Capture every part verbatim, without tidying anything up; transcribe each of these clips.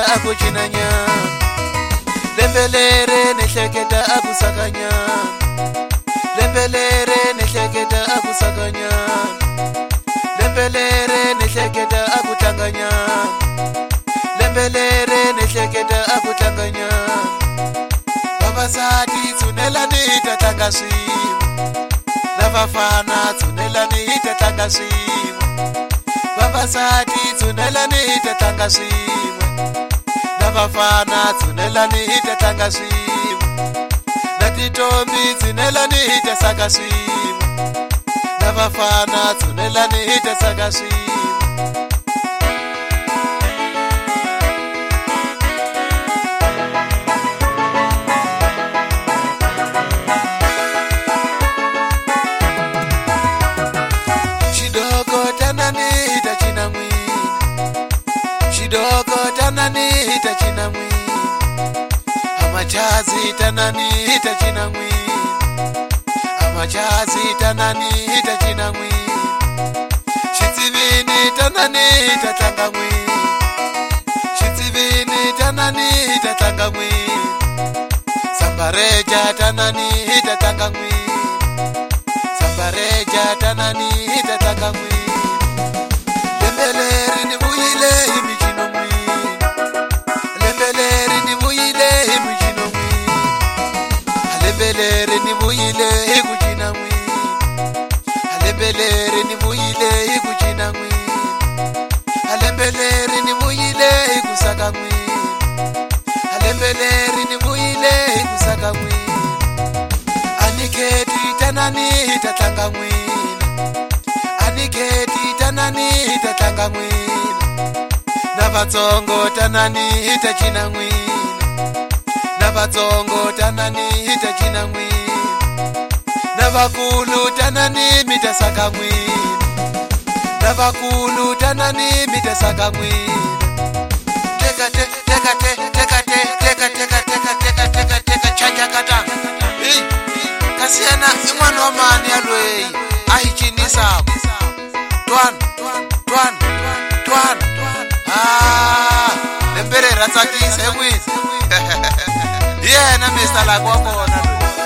akuchinanya lembelere nehleketa akusakanya lembelere nehleketa akusakanya lembelere nehleketa akutanganya lembelere nehleketa akutanganya vavasati tsunelani tatanga swimo navafana tsunelani tatanga swimo vavasati tsunelani tatanga swimo navafana tsunelani tatanga swimo natitombi tsunelani tasaka swimo navafana tsunelani tasaka swimo tanani itachina mwini amachazi tanani itachina mwini amachazi tanani itachina mwini shitsivini tanani itatanga mwini shitsivini tanani itatanga mwini sambareja tanani itatanga mwini sambareja tanani itatanga mwini lembeleri ni buile imichino mwini Alembelere ni buyile imujino mwi Alembelere ni buyile ikujina mwi Alembelere ni buyile ikujina mwi Alembelere ni buyile ikusaka mwi Alembelere ni buyile ikusaka mwi Aniketi tanani itatanga mwi Aniketi tanani itatanga mwi Navatsongo tanani itachina mwini Navatsongo tanani itachina mwini Navakulu tanani mitasaka mwini Navakulu tanani mitasaka mwini Teka te, teka te, teka te, teka teka teka teka teka teka chanja kata Hii, kasiana imwano wa mani alwei Ahichini sabu Tuan, tuan, tuan Ah, lembere ratsaki semwisi Yeah, na mister la kwa kona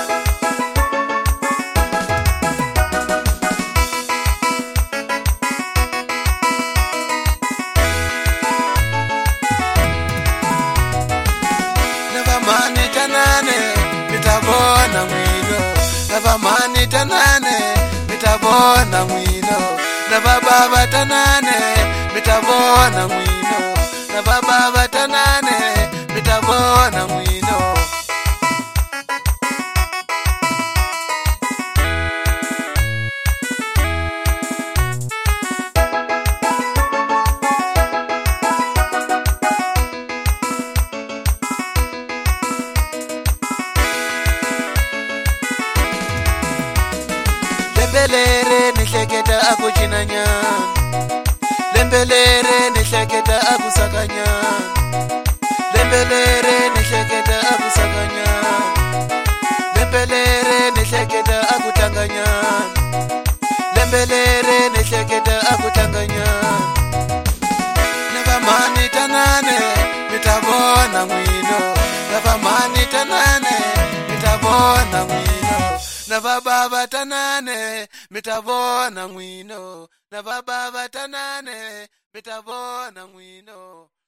Navamani tanane mitabona mwino Navamani tanane mitabona mwino Navababa tanane mitabona mwino Na baba batanane mitabona mwino Lembelere nehleketa akuchinanya Lembelere nehleketa akusakanya Lembelere nehleketa akusakanya Lembelere nehleketa akutanganya Lembelere nehleketa akutanganya Navamani tanane mitabona mwino Navamani tanane mitabona mwino Navababa tanane mitabona mwino Na baba batanane mitabona mwino